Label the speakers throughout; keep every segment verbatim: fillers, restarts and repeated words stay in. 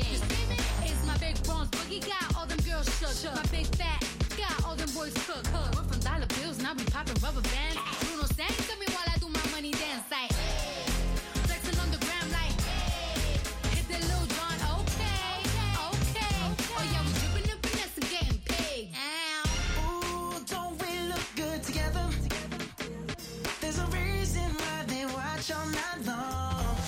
Speaker 1: You screaming? It's my big bronze boogie, got all them girls shook. shook. My big fat, got all them boys cooked. Cook. We're from dollar bills, now we popping rubber bands. Bruno sang to me while I do my money dance like flexing on the gram like hit that Lil Jon, okay, okay. Oh yeah, we dripping and finesse and getting paid.
Speaker 2: Ooh, don't we look good together? There's a reason why they watch all night long.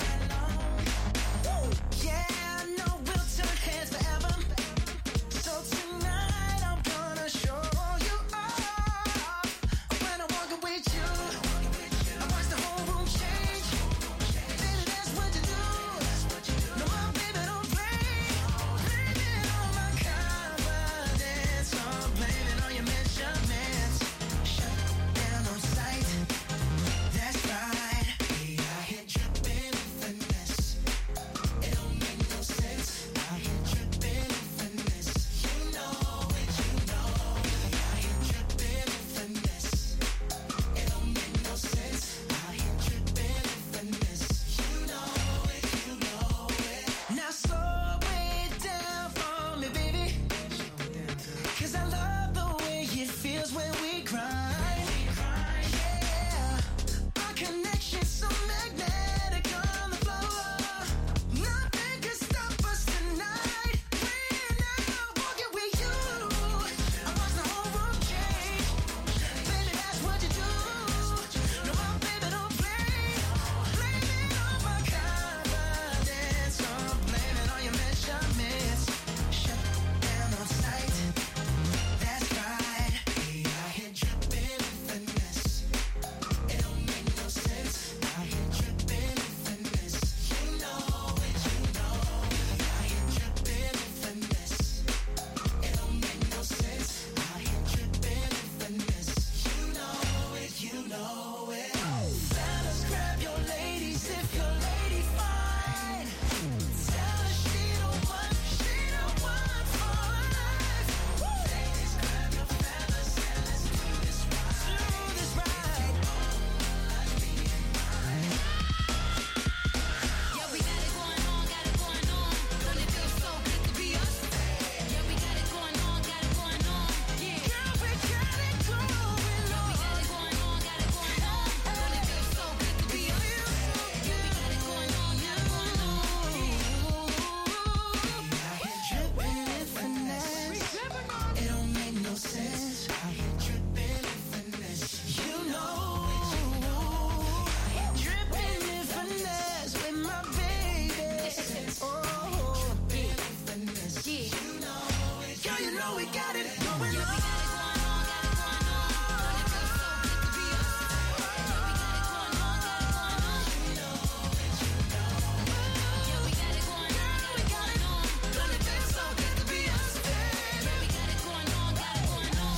Speaker 2: Yeah, I know we'll turn heads forever. So tonight I'm gonna show you off. When I'm walking with you, I watch the whole room change. Baby, that's what you do. No, my baby, don't play. Blame it on my confidence. Oh, blame it on your measurements. Shut down on sight. That's right. We out here dripping in finesse. It don't make no sense. Out here dripping in finesse. You know it, you know. We out here dripping in finesse. It don't make no sense. Out here dripping in finesse. You know it, you know it. Now slow it down for me, baby. 'Cause I love the way it feels when we grind. Yeah, our connection's so magnetic on the floor. Nothing can stop us tonight. When I'm walking with you, I watch the whole room change. Baby, that's what you do. No, my baby, don't play. Blame it on my confidence. Oh, blame it on your measurements. Shut down on sight. That's right. We out here dripping in finesse. It don't make no sense. Out here dripping in finesse. You know it, you know. We out here dripping in finesse. It don't make no sense. Out here dripping in finesse. You know it, you know it. Fellas, grab your ladies if your lady fine. Tell her she the one, she the one for life. Ladies, grab your fellas and let's do this right. Do this right. Like me and mine.
Speaker 1: Yeah, we got it going on, got it going on. Don't it feel so good to be us? Yeah, we got it going on, got it going on. Yeah,
Speaker 2: Girl, we got it going on.
Speaker 1: yeah, we got it going on, got it going on. Don't it feel so good to be us? Yeah, we got it going on, got it going on.
Speaker 2: Out here dripping in finesse. It don't make no sense. Out here dripping in finesse. You know it, you know. Out here dripping in finesse with my baby. Oh, dripping in finesse.
Speaker 1: Yeah.
Speaker 2: You know it. Girl, you know we got it going
Speaker 1: Yeah, we
Speaker 2: on.
Speaker 1: got it going on, got it going on. Don't it feel so good to be us? Yeah, we got it going on, got it going on. Yeah, we got it going on, got it going on. Don't it feel so good to be us? Yeah, we got it going on, got it going on.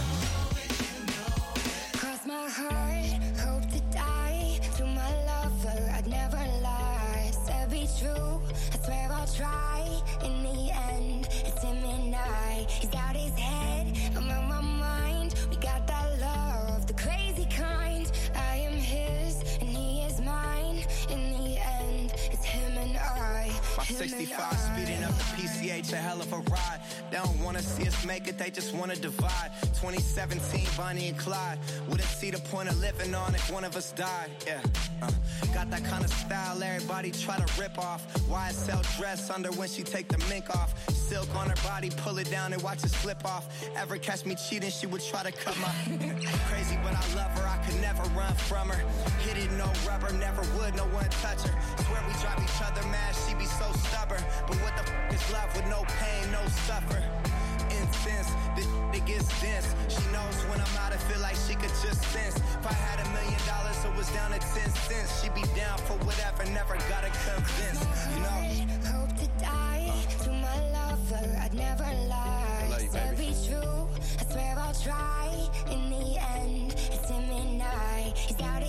Speaker 3: Cross my heart, hope to die. To my lover, I'd never lie. Said be true, I swear I'll try. In the end, it's him and I. He's out his head, I'm on my mind. We got that love, the crazy kind. I am his, and he is mine. In the end, it's him and I.
Speaker 4: My
Speaker 3: him and
Speaker 4: sixty-five
Speaker 3: I.
Speaker 4: speeding up the P C H, a hell of a ride. They don't wanna see us make it, they just wanna divide. twenty seventeen, Bonnie and Clyde. Wouldn't see the point of living on if one of us died. Yeah, uh, got that kind of style everybody try to rip off. Y S L dress under when she take the mink off. Silk on her body, pull it down and watch it slip off. Ever catch me cheating, she would try to cut my crazy, but I love her, I could never run from her. Hit it, no rubber, never would, no one touch her. Swear we drive each other mad, she be so stubborn. But what the f is love with no pain, no suffer? Intense, this it gets dense. She knows when I'm out, I feel like she could just sense. If I had a million dollars, it was down to ten cents. She'd be down for whatever, never gotta convince, you know?
Speaker 3: Hope to die. To my lover, I'd never lie.
Speaker 4: Love you,
Speaker 3: Said
Speaker 4: baby.
Speaker 3: be true, I swear I'll try. In the end, it's him and I. He's out